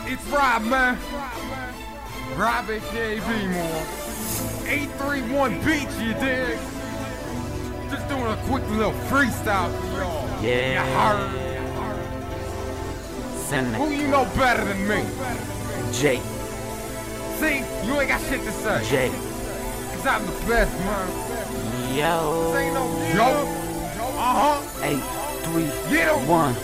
It's Rob, man. Rob AKB more. 831 Beach, you dig? Just doing a quick little freestyle for y'all. Yeah. Send Who you know better than me? Jay. See, you ain't got shit to say. Jay. Cause I'm the best, man. Yo. This ain't no joke. 8, 3, Yeah. 1.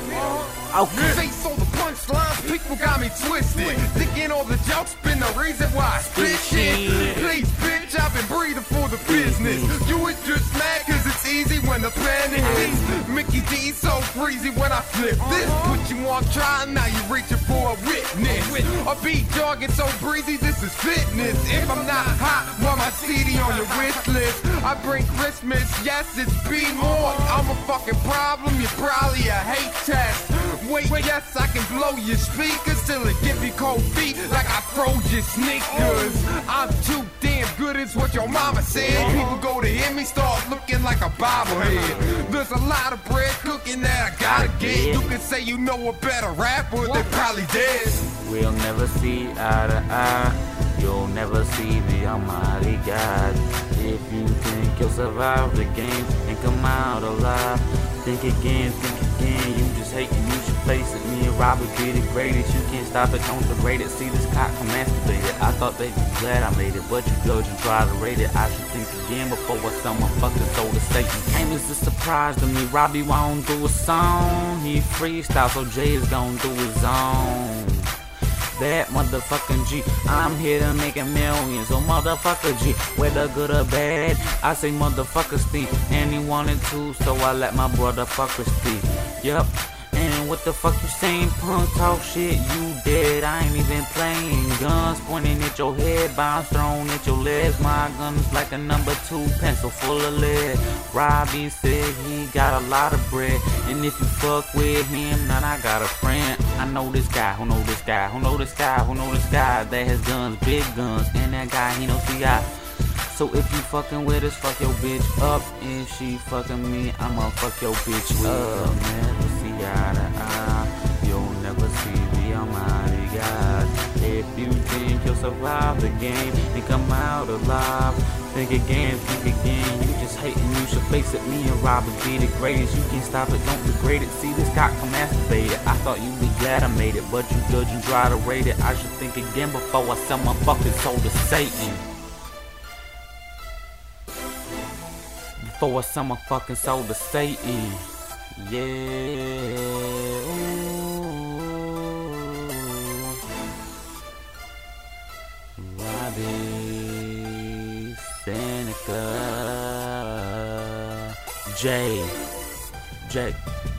Okay. They sold the punchlines, people got me twisted. Thinking all the jokes been the reason why I spit shit. Please, bitch, I've been breathing for the business. You was just mad cause it's easy when the pen hits. Mickey D's so breezy when I flip this. Put you on trial, now you reaching for a witness. A beat jogging so breezy, this is fitness. If I'm not hot, want my CD on your wish list. I bring Christmas, yes, it's be more. I'm a fucking problem, you're probably a hate test. Wait, yes, I can blow your speakers till it give you cold feet like I froze your sneakers. I'm too damn good, it's what your mama said. People go to hear me start looking like a bobblehead. There's a lot of bread cooking that I gotta get. You can say you know a better rapper, they probably dead. We'll never see eye to eye. You'll never see the Almighty God. If you think you'll survive the game and come out alive, think again, you just hate and use your face at me and Robert be the greatest. You can't stop it, don't degrade it. See this cock come masturbated. I thought they'd be glad I made it, but you judge and try to rate it. I should think again before someone fucking sold to Satan. Came as a surprise to me. Robbie won't do a song. He freestyle, so Jay is gonna do his own. That motherfucking G, I'm here to make a million. So motherfucker G, whether good or bad, I say motherfucker speak. And he wanted to, so I let my brother fucker speak. Yup. And what the fuck you saying, punk talk shit, you dead. I ain't even playing. Guns pointing at your head, bombs thrown at your legs. My gun's like a number 2 pencil full of lead. Robbie said he got a lot of bread, and if you fuck with him, then I got a friend. I know this guy, who know this guy, who know this guy, who know this guy that has guns, big guns, and that guy, he knows CI. So if you fucking with us, fuck your bitch up. If she fucking me, I'ma fuck your bitch up. Never see eye to eye. You'll never see the Almighty God. If you think you'll survive the game and come out alive, think again, you just hate and use your face at me and Robert be the greatest. You can't stop it, don't degrade it. See this cock come masturbated. I thought you'd be glad I made it, but you judge and try to rate it. I should think again before I sell my fucking soul to Satan. Before I sell my fucking soul to Satan. Yeah. Robbie Seneca. Jay.